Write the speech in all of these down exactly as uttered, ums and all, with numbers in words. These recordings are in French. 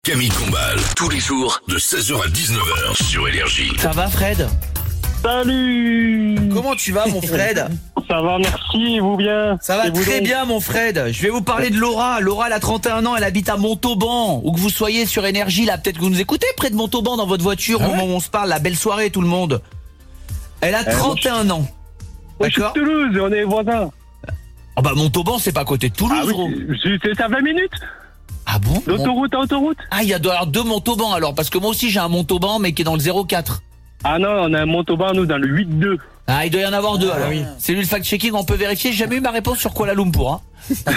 Camille Combal, tous les jours de seize heures à dix-neuf heures sur Énergie. Ça va Fred? Salut. Comment tu vas mon Fred? Ça va, merci, et vous bien? Ça va et vous très donc bien mon Fred. Je vais vous parler de Laura. Laura elle a trente et un ans, elle habite à Montauban. Où que vous soyez sur Énergie, là peut-être que vous nous écoutez près de Montauban dans votre voiture, Ah au ouais moment où on se parle, la belle soirée tout le monde. Elle a trente et un ans. Moi, je suis de D'accord. Toulouse, on est voisins. Ah bah Montauban c'est pas à côté de Toulouse Ah oui, gros. c'est- c'est à vingt minutes. Ah bon? L'autoroute à autoroute. Ah il y a doit y avoir deux Montauban alors, parce que moi aussi j'ai un Montauban mais qui est dans le zéro quatre. Ah non, on a un Montauban, nous, dans le huit deux. Ah il doit y en avoir deux Ah, alors. oui. C'est lui le fact-checking, on peut vérifier. J'ai jamais eu ma réponse sur Kuala Lumpur hein.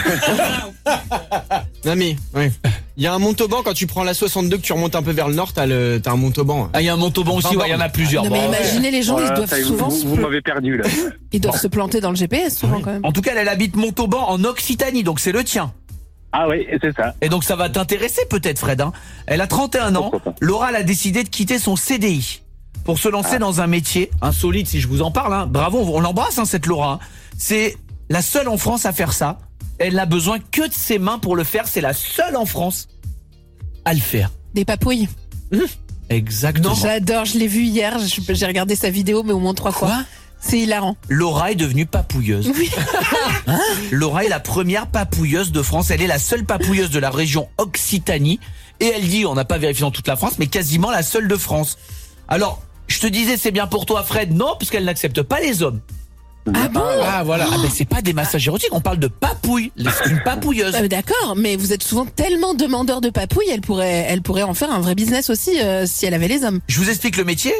Non mais, ouais. Il y a un Montauban quand tu prends la soixante-deux que tu remontes un peu vers le nord, t'as le, t'as un Montauban. Ah il y a un Montauban aussi, ouais, il y en a plusieurs. Non mais Bon, imaginez les gens, Voilà, ils doivent ça y est, souvent vous, se vous pla- m'avez perdu, là. ils doivent se planter dans le G P S souvent quand même. En tout cas, elle habite Montauban en Occitanie, donc c'est le tien. Ah oui, c'est ça. Et donc ça va t'intéresser peut-être Fred hein. Elle a trente et un ans, Pourquoi pas. Laura elle a décidé de quitter son C D I pour se lancer dans un métier insolite si je vous en parle hein. Bravo, on l'embrasse hein, cette Laura. C'est la seule en France à faire ça. Elle n'a besoin que de ses mains pour le faire, c'est la seule en France à le faire. Des papouilles. Exactement. J'adore, je l'ai vu hier, je- j'ai regardé sa vidéo mais au moins trois fois. Quoi? C'est hilarant. Laura est devenue papouilleuse. Oui. Laura est la première papouilleuse de France. Elle est la seule papouilleuse de la région Occitanie. Et elle dit, on n'a pas vérifié dans toute la France, mais quasiment la seule de France. Alors, je te disais, c'est bien pour toi, Fred. Non, puisqu'elle n'accepte pas les hommes. Ah bon? Ah voilà. Ah, mais c'est pas des massages érotiques, on parle de papouille. C'est une papouilleuse. Euh, D'accord, mais vous êtes souvent tellement demandeur de papouilles, elle pourrait, elle pourrait en faire un vrai business aussi euh, si elle avait les hommes. Je vous explique le métier.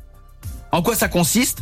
En quoi ça consiste?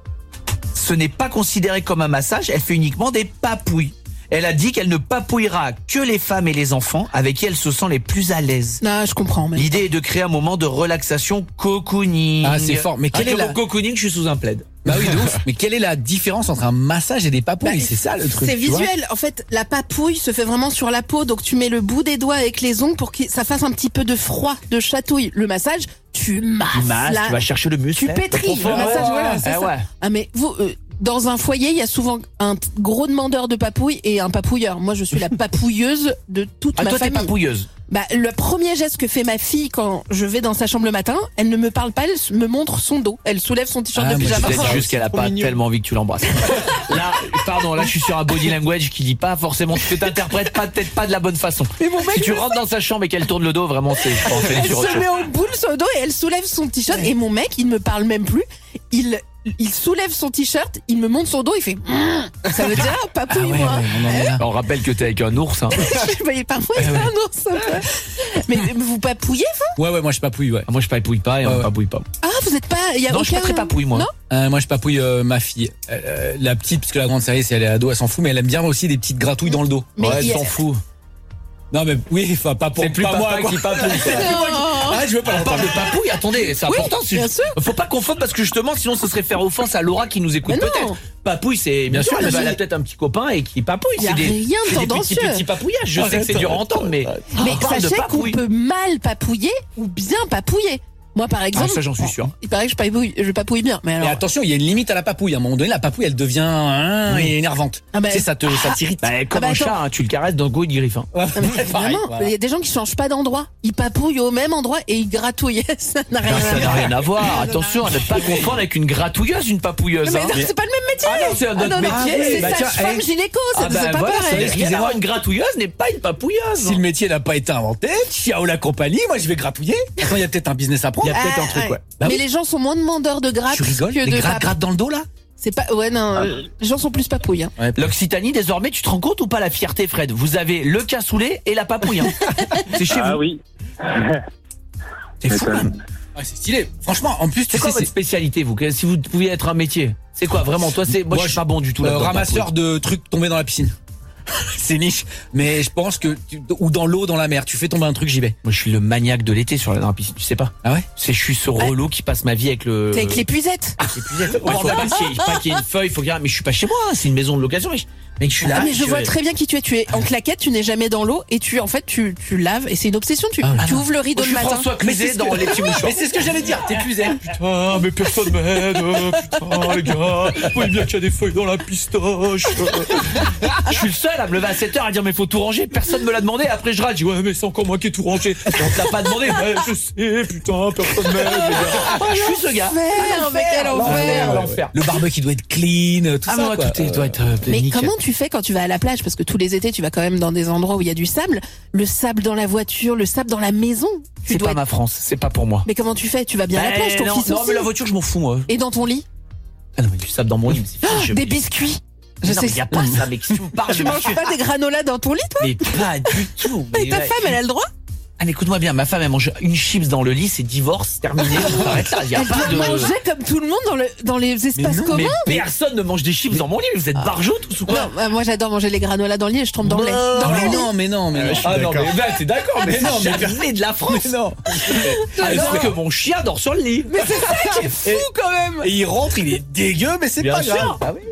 Ce n'est pas considéré comme un massage, elle fait uniquement des papouilles. Elle a dit qu'elle ne papouillera que les femmes et les enfants avec qui elle se sent les plus à l'aise. Ah, je comprends. Mais... L'idée est de créer un moment de relaxation cocooning. Ah, c'est fort. Mais quelle Ah, est que la- mon cocooning, je suis sous un plaid. Bah oui, de ouf. Mais quelle est la différence entre un massage et des papouilles? Bah, C'est ça le truc. C'est tu vois. visuel. En fait, la papouille se fait vraiment sur la peau, donc tu mets le bout des doigts avec les ongles pour que ça fasse un petit peu de froid, de chatouille. Le massage, tu masses. Tu masses, là, tu vas chercher le muscle. tu pétris. Le profond. massage, Ouais, voilà, ouais, c'est ouais, ça. ouais. Ah mais vous, euh, dans un foyer, il y a souvent un t- gros demandeur de papouille et un papouilleur. Moi, je suis la papouilleuse de toute Ah, ma toi, t'es famille. papouilleuse. Bah, le premier geste que fait ma fille quand je vais dans sa chambre le matin, elle ne me parle pas, elle me montre son dos. Elle soulève son t-shirt Ah, de moi, pyjama. Peut-être ça, juste qu'elle a trop pas mignon. tellement envie que tu l'embrasses. Là, pardon, là, je suis sur un body language qui dit pas forcément ce que t'interprètes pas, peut-être pas de la bonne façon. Mais mon mec Si tu le rentres dans sa chambre et qu'elle tourne le dos, vraiment, c'est, je pense, elle est Elle sur autre se chose. met en boule sur le dos et elle soulève son t-shirt. Et mon mec, il ne me parle même plus. Il, il soulève son t-shirt, il me monte son dos, il fait Mmm ça veut dire papouille Ah ouais, moi. ouais, on en est là. On rappelle que t'es avec un ours, hein. Je voyais parfois c'est un ours. un peu. Mais vous papouillez vous? Ouais, ouais, moi je papouille, ouais. Ah, moi, je papouille pas et on Ouais, ouais. papouille pas. Ah vous êtes pas, il y a Non, je suis aucun... pas très papouille, moi. Non. Euh, moi je papouille euh, ma fille. Euh, euh, la petite, parce que la grande série, si elle est ado, elle s'en fout, mais elle aime bien aussi des petites gratouilles dans le dos. Mais Ouais, il y elle a- s'en fout. Non, mais oui, enfin, pas pour C'est plus pas papa moi, quoi. qui papouille. Non. Ah, je veux pas On l'entendre. parle de papouille, attendez, c'est important. c'est- bien sûr. Faut pas confondre parce que justement, sinon, ce serait faire offense à Laura qui nous écoute Mais non. peut-être. Papouille, c'est bien Mais sûr, non, elle, mais elle a j'ai- peut-être un petit copain et qui papouille. Y a C'est des, rien de c'est des petits, tendancieux. petits papouillages. Je sais que c'est dur à entendre, mais Mais on parle de sachez qu'on papouille. peut mal papouiller ou bien papouiller. Moi par exemple, Ah, ça, j'en suis sûr. il paraît que je papouille, je papouille bien. Mais alors, Mais attention, il y a une limite à la papouille. À un moment donné, la papouille, elle devient hein, et énervante. Ah bah- tu sais, ça te, ça t'irrite. Bah, comme bah, un attends. chat, hein, tu le caresses d'un coup, il griffe. Hein. Ouais, Ah, mais pareil, vraiment, voilà. il y a des gens qui changent pas d'endroit. Ils papouillent au même endroit et ils gratouillent. Ça n'a rien Non, à ça n'a voir. rien à voir. Attention à ne pas confondre avec une gratouilleuse, une papouilleuse. Mais hein. non, c'est pas le même métier. Ah non, c'est un autre non, non, métier. c'est Bah, tiens, sage-femme eh. gynéco, ça Ah bah c'est pas voilà, ça pareil. veut dire Excusez-moi. qu'avoir une gratouilleuse n'est pas une papouilleuse. Si le métier n'a pas été inventé, ciao la compagnie, moi je vais gratouiller. Attends, il y a peut-être un business à Il prendre. y a peut-être Ah, un truc, ouais. ouais. Bah Mais oui. les gens sont moins demandeurs de gratte Tu rigoles? que Les de gratte, pap- gratte dans le dos là? C'est pas, ouais, non, euh, les gens sont plus papouilles. Hein. Ouais. L'Occitanie, désormais, tu te rends compte ou pas la fierté, Fred? Vous avez le cassoulet et la papouille. Hein. C'est chez Ah vous. oui. C'est fou. hein. Ouais, c'est stylé. Franchement, en plus, tu C'est quoi sais, votre c'est spécialité, vous? que- Si vous pouviez être un métier, c'est quoi vraiment? Toi, c'est moi, Moi, je suis je- pas bon du tout euh, là. ramasseur de trucs tombés dans la piscine. C'est niche, mais je pense que tu- ou dans l'eau, dans la mer, tu fais tomber un truc, j'y vais. Moi, je suis le maniaque de l'été sur la, dans la piscine. Tu sais pas? Ah ouais? C'est je suis ce relou qui passe ma vie avec le. T'es avec l'épuisette. l'épuisette. Ouais, faut pas qu'il y ait- pas qu'il y ait une feuille, faut qu'il y ait- mais je suis pas chez moi, hein, c'est une maison de location. mais je- Mec, je suis là. Ah, mais je je- vois très bien qui tu es. Tu es en claquette, tu n'es jamais dans l'eau et tu, en fait, tu, tu laves et c'est une obsession. Tu, Ah, tu ouvres le rideau Je le suis matin. François Cluzet dans les petits mouchoirs. Mais c'est ce que j'allais dire, t'es épuisé. Putain, mais personne m'aide. Putain, les gars. Vous voyez bien qu'il y a des feuilles dans la pistache. Je suis le seul à me lever à sept heures à dire mais faut tout ranger. Personne me l'a demandé. Après je râle. Je dis ouais mais c'est encore moi qui ai tout rangé. Et on te l'a pas demandé. Ouais, je sais, putain, personne m'aide, les gars. Je suis ce gars. Enfer, mais quel enfer. L'enfer. Le barbecue doit être clean, tout Ah ça. mais quoi. tout est- doit être euh, Mais nickel. comment tu fais quand tu vas à la plage? Parce que tous les étés, tu vas quand même dans des endroits où il y a du sable. Le sable dans la voiture, le sable dans la maison. Tu C'est dois pas être- ma France. C'est pas pour moi. Mais comment tu fais? Tu vas bien à la plage, ton non, fils non aussi. mais la voiture je m'en fous moi. Et dans ton lit? Ah non mais du sable dans mon lit. mais c'est fini, je- Des biscuits. Je non, sais. mais y a pas ça. Mais que tu me parles Tu de manges pas des granolas dans ton lit, toi? Mais pas du tout. Et Mais ta ouais. femme, elle a le droit? Ah mais écoute-moi bien, ma femme elle mange une chips dans le lit, c'est divorce, terminé, on s'arrête là. Y a Elle pas doit de. manger comme tout le monde dans, le, dans les espaces Mais communs. personne ne mange des chips dans mon lit, vous êtes barjots tous ou quoi? Non, bah, moi j'adore manger les granolas dans le lit et je tombe dans le lait. Dans Non, le mais lit. non, mais non, mais non. Ah non d'accord. mais bah, t'es d'accord, mais non, mais jamais jamais de la France. Mais non. Alors que mon chien dort sur le lit. Mais c'est ça qui est fou quand même. Et il rentre, il est dégueu, mais c'est Bien pas sûr. grave. Ah oui.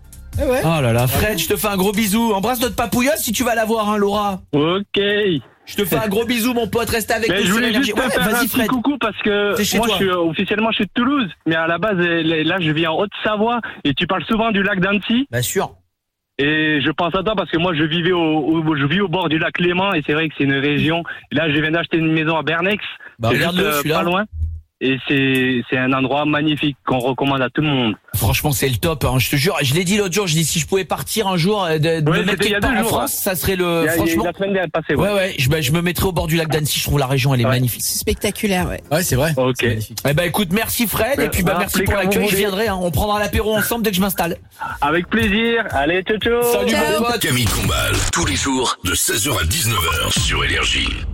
Oh là là, Fred, je te fais un gros bisou. Embrasse notre papouilleuse si tu vas la voir, hein, Laura. Ok. Je te fais un gros bisou, mon pote. Reste avec Mais nous je sur voulais Énergie. juste te Ouais, faire un vas-y, petit Fred. coucou parce que T'es chez moi toi. je suis officiellement je suis de Toulouse, mais à la base euh, là je vis en Haute-Savoie et tu parles souvent du lac d'Annecy Bien sûr. et je pense à toi parce que moi je vivais au, au- je vis au bord du lac Léman et c'est vrai que c'est une région. Là je viens d'acheter une maison à Bernex, Bah, c'est regarde-le, juste, euh, celui-là. pas loin. Et c'est c'est un endroit magnifique qu'on recommande à tout le monde. Franchement, c'est le top, hein, je te jure. Je l'ai dit l'autre jour, je dis si je pouvais partir un jour, euh, de, de Ouais, me mettre c'était il y a quelque part deux en jours, France, ça serait le. Il y a- il y a- Franchement. la semaine dernière passée. Ouais. Ouais, ouais, je, bah, je me mettrais au bord du lac d'Annecy, je trouve la région, elle est Ouais. magnifique. C'est spectaculaire, ouais. Ouais, c'est vrai. Ok. C'est magnifique. Eh ben écoute, merci Fred, et puis bah Ah, merci appelez pour quand l'accueil, vous je voulez. viendrai, hein, on prendra l'apéro ensemble dès que je m'installe. Avec plaisir. Allez, ciao ciao. Salut Ciao. mon pote. Camille Combal, tous les jours de seize heures à dix-neuf heures sur Énergie.